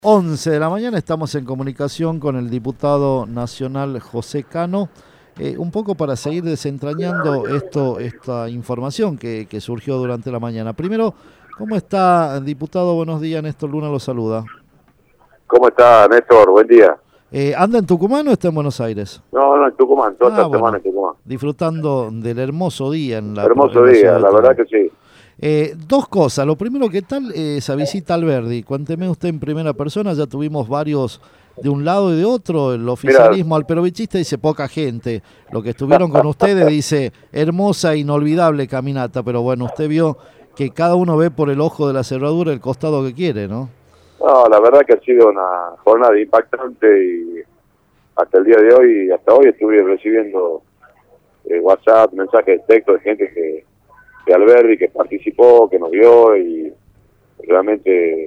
11 de la mañana estamos en comunicación con el diputado nacional José Cano, un poco para seguir desentrañando esta información que surgió durante la mañana. Primero, ¿cómo está, diputado? Buenos días, Néstor Luna lo saluda. ¿Cómo está, Néstor? Buen día. ¿Anda en Tucumán o está en Buenos Aires? No, en Tucumán, toda esta semana Bueno, en Tucumán. disfrutando del hermoso día en la Hermoso ciudad día, de la Tucumán. verdad que sí. Dos cosas. Lo primero, ¿qué tal esa visita al Verdi? Cuénteme usted en primera persona, ya tuvimos varios de un lado y de otro. El Mira, oficialismo alperovichista dice poca gente. Lo que estuvieron con ustedes dice hermosa, inolvidable caminata. Pero bueno, usted vio que cada uno ve por el ojo de la cerradura el costado que quiere, ¿no? no, la verdad que ha sido una jornada impactante y hasta el día de hoy, hasta hoy estuve recibiendo WhatsApp, mensajes de texto de gente que Alberdi, que participó, que nos vio y realmente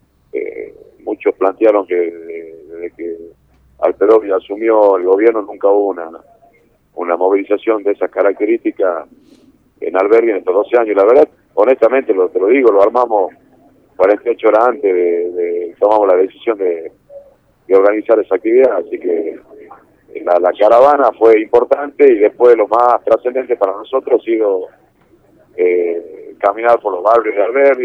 muchos plantearon que desde que Alperovich asumió el gobierno nunca hubo una movilización de esas características en Alberdi en estos 12 años. La verdad, honestamente, te lo digo, lo armamos 48 horas antes tomamos la decisión de organizar esa actividad, así que la caravana fue importante y después lo más trascendente para nosotros ha sido caminar por los barrios de Alberdi,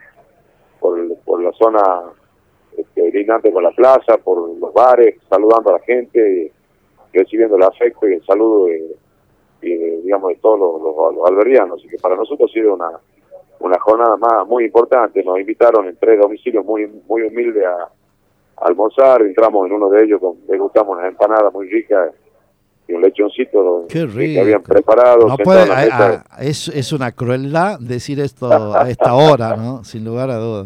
por la zona lindante con la plaza, por los bares, saludando a la gente, recibiendo el afecto y el saludo digamos, de todos los alberdianos. Así que para nosotros ha sido una jornada muy importante. Nos invitaron en 3 domicilios muy humildes a almorzar. Entramos en uno de ellos, degustamos unas empanadas muy ricas y un lechoncito Qué rico. que habían preparado. No puede, es una crueldad decir esto a esta hora, ¿no? Sin lugar a dudas.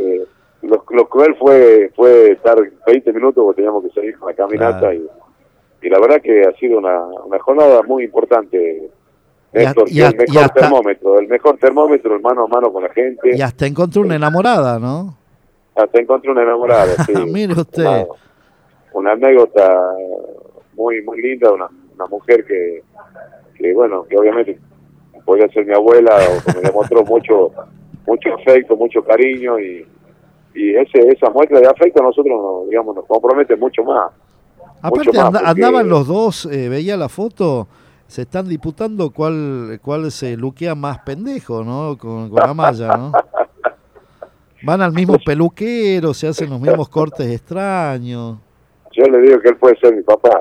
Lo cruel fue estar 20 minutos porque teníamos que seguir con la caminata. Claro. Y la verdad que ha sido una jornada muy importante, Néstor, el mejor termómetro, el mano a mano con la gente. Y hasta encontró una enamorada, ¿no? Hasta encontré una enamorada, sí. Mire usted. Una anécdota muy linda, una mujer que bueno, que obviamente podía ser mi abuela, o que me demostró mucho afecto, mucho cariño, y esa muestra de afecto a nosotros nos compromete mucho más. Aparte andaban los dos, veía la foto, se están disputando cuál se luquea más pendejo, ¿no? Con Amaya, ¿no? Van al mismo peluquero, se hacen los mismos cortes extraños. Yo le digo que él puede ser mi papá.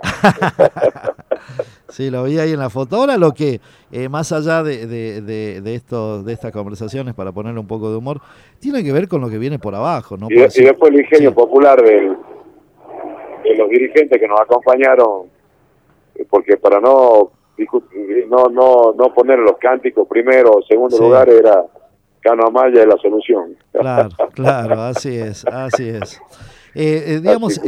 Sí, lo vi ahí en la foto. Ahora lo que, más allá de estas conversaciones, para ponerle un poco de humor, tiene que ver con lo que viene por abajo, ¿no? Y después el ingenio popular de los dirigentes que nos acompañaron, porque para no poner los cánticos primero o segundo lugar era Cano Amaya es la solución. Claro, así es. Digamos,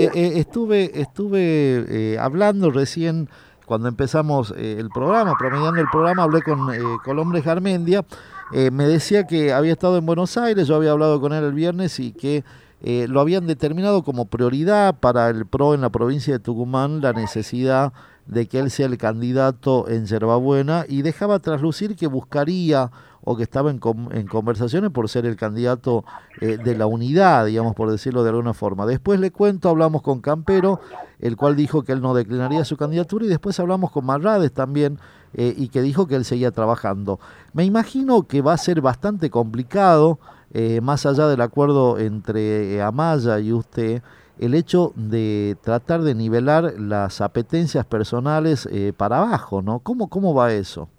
estuve hablando recién cuando empezamos el programa, promediando el programa, hablé con Colombres Garmendia, me decía que había estado en Buenos Aires, yo había hablado con él el viernes y que lo habían determinado como prioridad para el PRO en la provincia de Tucumán, la necesidad de que él sea el candidato en Yerbabuena, y dejaba traslucir que buscaría o que estaba en conversaciones por ser el candidato de la unidad, digamos, por decirlo de alguna forma. Después le cuento, hablamos con Campero, el cual dijo que él no declinaría su candidatura, y después hablamos con Marrades también, y que dijo que él seguía trabajando. Me imagino que va a ser bastante complicado, más allá del acuerdo entre Amaya y usted, el hecho de tratar de nivelar las apetencias personales para abajo, ¿no? ¿Cómo va eso?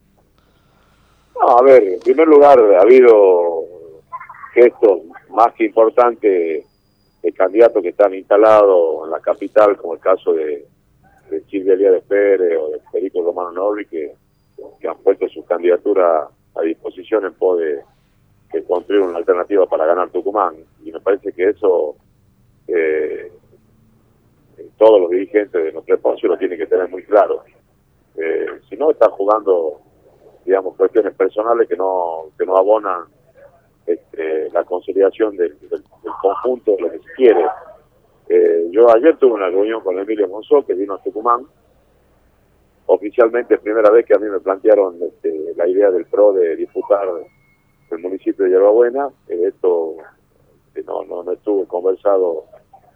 No, a ver, en primer lugar ha habido gestos más que importantes de candidatos que están instalados en la capital, como el caso de Silvia Elías Pérez o de Federico Romano Nobri, que han puesto su candidatura a disposición en pos de construir una alternativa para ganar Tucumán. Y me parece que eso todos los dirigentes de nuestro espacio lo tienen que tener muy claro. Si no, están jugando, digamos, cuestiones personales que no abonan la consolidación del conjunto de lo que se quiere. Yo ayer tuve una reunión con Emilio Monzó, que vino a Tucumán. Oficialmente, primera vez que a mí me plantearon la idea del PRO de disputar el municipio de Yerbabuena. Esto no estuvo conversado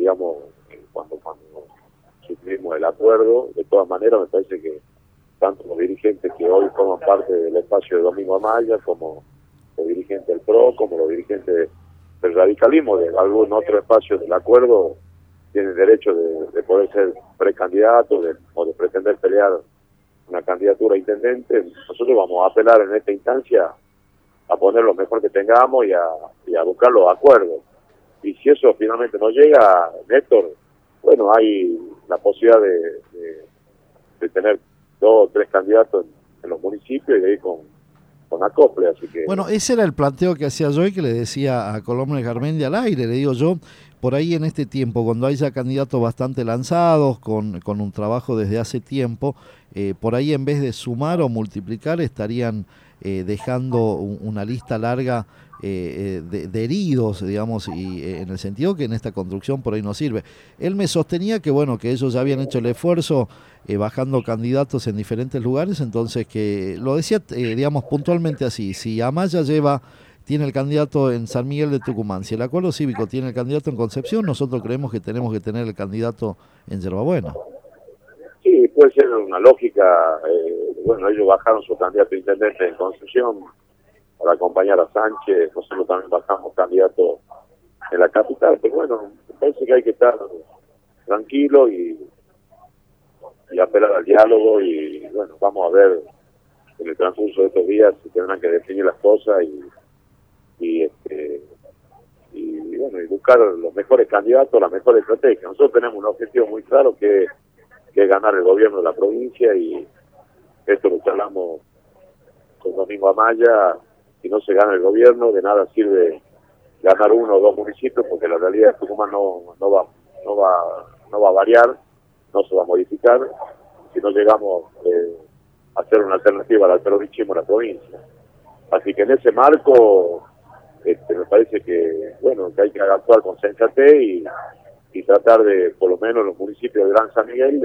digamos, cuando suscribimos el acuerdo. De todas maneras, me parece que tanto los dirigentes que hoy forman parte del espacio de Domingo Amaya, como los dirigentes del PRO, como los dirigentes del radicalismo, de algún otro espacio del acuerdo, tienen derecho de poder ser precandidatos o de pretender pelear una candidatura a intendente. Nosotros vamos a apelar en esta instancia a poner lo mejor que tengamos y a buscar los acuerdos. Y si eso finalmente no llega, Néstor, bueno, hay la posibilidad de tener 2 o 3 candidatos en los municipios y de ir con acople, así que... Bueno, ese era el planteo que hacía yo y que le decía a Colombre Garmendia al aire. Le digo yo, por ahí en este tiempo, cuando haya candidatos bastante lanzados, con un trabajo desde hace tiempo, por ahí en vez de sumar o multiplicar, estarían dejando una lista larga de heridos, digamos, y en el sentido que en esta construcción por ahí no sirve. Él me sostenía que, bueno, que ellos ya habían hecho el esfuerzo bajando candidatos en diferentes lugares, entonces que lo decía, digamos, puntualmente así: si Amaya tiene el candidato en San Miguel de Tucumán, si el Acuerdo Cívico tiene el candidato en Concepción, nosotros creemos que tenemos que tener el candidato en Yerbabuena. Sí, puede ser una lógica. Bueno, ellos bajaron su candidato a intendente en Concepción para acompañar a Sánchez. Nosotros también bajamos candidato en la capital, pero bueno, me parece que hay que estar tranquilo y apelar al diálogo, y bueno, vamos a ver en el transcurso de estos días si tendrán que definir las cosas y bueno, y buscar los mejores candidatos, la mejor estrategia. Nosotros tenemos un objetivo muy claro que es ganar el gobierno de la provincia, y esto lo charlamos con Domingo Amaya. Si no se gana el gobierno, de nada sirve ganar 1 o 2 municipios, porque la realidad de Tucumán no va a variar, no se va a modificar si no llegamos a hacer una alternativa al terrorismo en la provincia. Así que en ese marco me parece que bueno, que hay que actuar con sensatez y tratar de, por lo menos en los municipios de Gran San Miguel,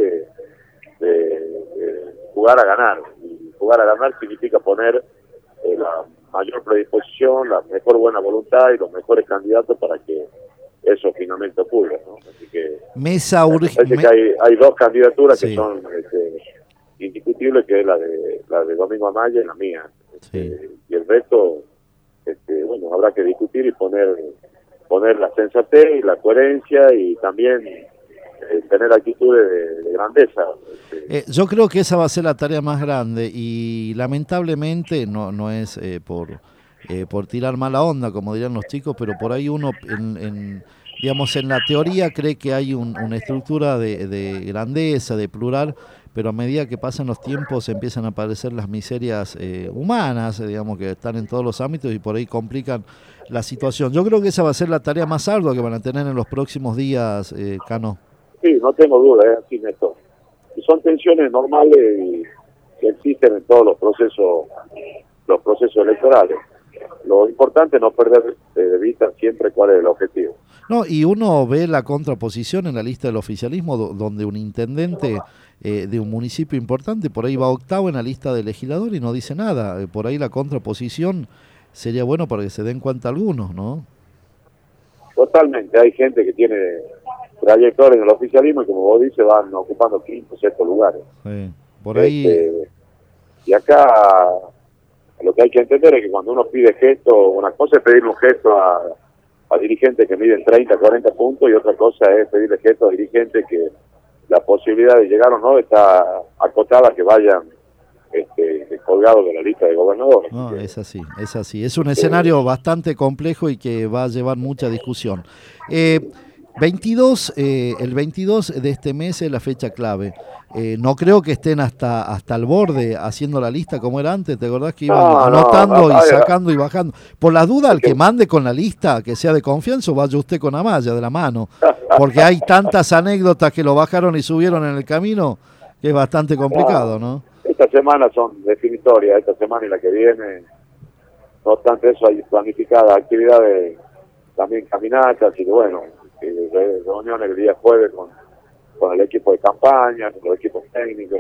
de jugar a ganar. Y jugar a ganar significa poner la mayor predisposición, la mejor buena voluntad y los mejores candidatos para que eso finalmente ocurra, ¿no? Así que Mesa parece que hay 2 candidaturas que son indiscutibles, que es la de Domingo Amaya y la mía. Y el resto, bueno, habrá que discutir y poner la sensatez y la coherencia, y también tener actitudes de grandeza. Yo creo que esa va a ser la tarea más grande, y lamentablemente no es por tirar mala onda, como dirían los chicos, pero por ahí uno, digamos, en la teoría cree que hay una estructura de grandeza, de plural, pero a medida que pasan los tiempos empiezan a aparecer las miserias humanas, digamos, que están en todos los ámbitos y por ahí complican la situación. Yo creo que esa va a ser la tarea más ardua que van a tener en los próximos días, Cano. Sí, no tengo duda, así, Néstor. Y son tensiones normales que existen en todos los procesos electorales. Lo importante es no perder de vista siempre cuál es el objetivo. No, y uno ve la contraposición en la lista del oficialismo, donde un intendente de un municipio importante por ahí va 8º en la lista de legislador y no dice nada. Por ahí la contraposición sería bueno para que se den cuenta algunos, ¿no? Totalmente. Hay gente que tiene trayectoria en el oficialismo y, como vos dices, van ocupando 5 o 6 lugares. Por ahí... Y acá lo que hay que entender es que cuando uno pide gesto, una cosa es pedirle un gesto a dirigentes que miden 30, 40 puntos, y otra cosa es pedirle gesto a dirigentes que la posibilidad de llegar o no está acotada a que vayan colgados de la lista de gobernadores. No, es así. Es un escenario bastante complejo y que va a llevar mucha discusión. El 22 de este mes es la fecha clave. No creo que estén hasta el borde haciendo la lista como era antes. ¿Te acordás que iban anotando y sacando y bajando? Por la duda, el que mande con la lista, que sea de confianza, vaya usted con Amaya de la mano. Porque hay tantas anécdotas que lo bajaron y subieron en el camino que es bastante complicado, ¿no? Estas semanas son definitorias, esta semana y la que viene. No obstante eso, hay planificadas actividades, también caminatas, y bueno, reuniones el día jueves con el equipo de campaña, con los equipos técnicos.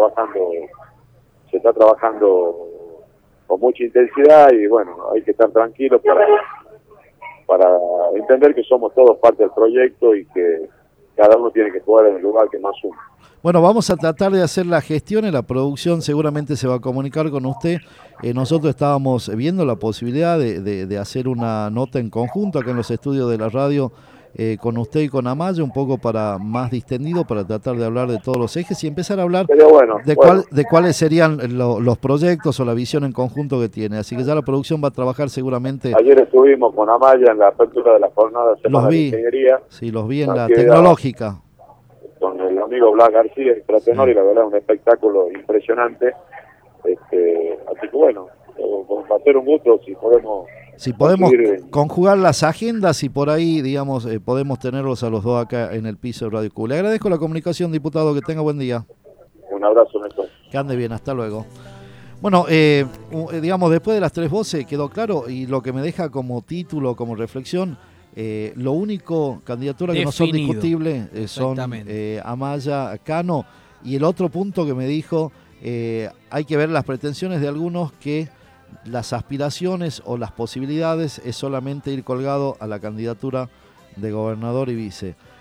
Se está trabajando con mucha intensidad, y bueno, hay que estar tranquilos para entender que somos todos parte del proyecto y que cada uno tiene que jugar en el lugar que más suma. Bueno, vamos a tratar de hacer la gestión y la producción seguramente se va a comunicar con usted. Nosotros estábamos viendo la posibilidad de hacer una nota en conjunto acá en los estudios de la radio con usted y con Amaya, un poco para más distendido, para tratar de hablar de todos los ejes y empezar a hablar de cuáles serían los proyectos o la visión en conjunto que tiene. Así que ya la producción va a trabajar seguramente. Ayer estuvimos con Amaya en la apertura de la jornada de ingeniería. Sí, los vi en la tecnológica. Con el amigo Blas García, el Pratenor, sí. Y la verdad un espectáculo impresionante. Así que bueno, va a ser un gusto si podemos conjugar las agendas y por ahí, digamos, podemos tenerlos a los dos acá en el piso de Radio Q. Le agradezco la comunicación, diputado, que tenga buen día. Un abrazo, Néstor. Que ande bien, hasta luego. Bueno, digamos, después de las tres voces quedó claro, y lo que me deja como título, como reflexión, lo único candidaturas que no son discutibles son Amaya, Cano, y el otro punto que me dijo, hay que ver las pretensiones de algunos que las aspiraciones o las posibilidades es solamente ir colgado a la candidatura de gobernador y vice.